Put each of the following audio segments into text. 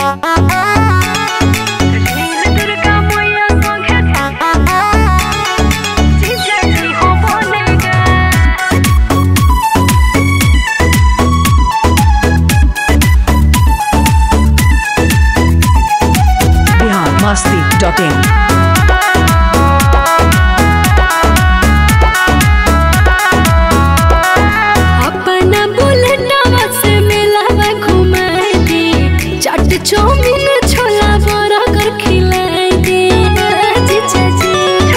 Masti.in अपना बुलेटवा से मेलावा घुमाए दे, चाट चाउमीन छोला बर्गर खिलाए दे। जीजा जी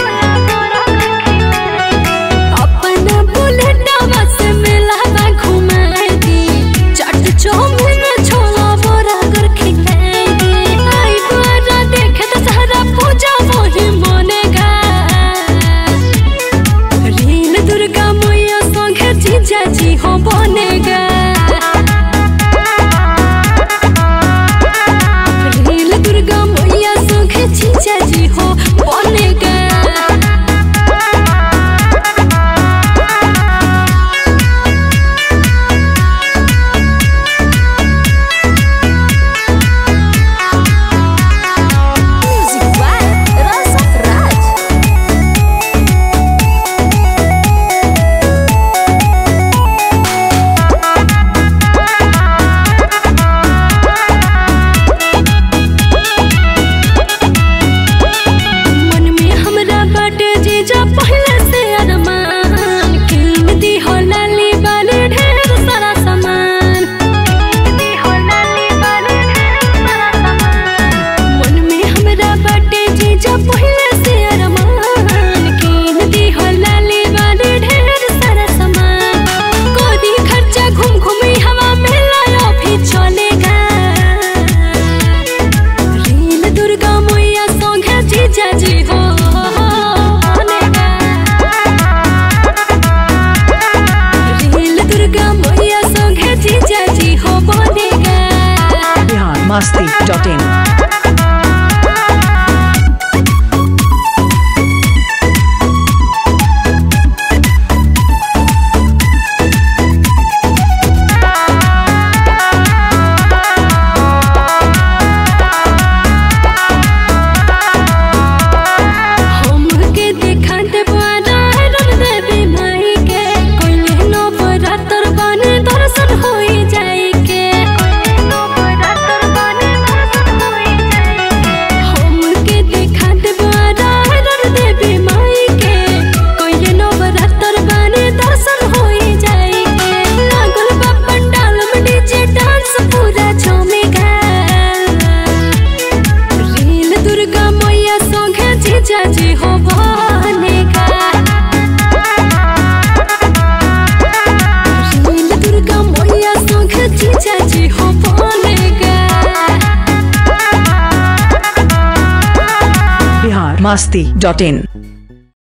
अपना बुलेटवा से मेलावा घुमाए दे, चाट चाउमीन छोला बर्गर खिलाए दे। आई बारा देखे तो सारा पूजा वही मनेगा। रील दुर्गा मैया संगे जीजा जी हो बनेगा। रील दुर्गा मैया संगे जीजा जी हो बनेगा। Music by Rasa Raj। मन में हमरा बाटे जीजा पहले से अरमान, कीन दी हो लाली बाली ढेर सारा सामान। मन में हमरा बाटे जीजा पहले से अरमान, कीन दी हो लाली बाली ढेर सारा सामान। कोदी खर्चा घूम घूमी हवा में लाया भी चलेगा। रील दुर्गा मैया संगे जीजा जी हो बनेगा। रील दुर्गा मैया संगे जीजा जी हो बनेगा। Masti.in हमके देखा देवाना रन देवी माई के, कोइले नो बरातर बने दर्शन होई जाई के। हमके देखा देवाना रन देवी माई के, कोइले नो बरातर बने दर्शन होई जाई के। लागल बा पंडाल में डीजे डांस पूरा झूमेगा। रील दुर्गा मैया संगे जीजा जी हो बनेगा। रील दुर्गा मैया संगे जीजा जी हो बनेगा। Masti.in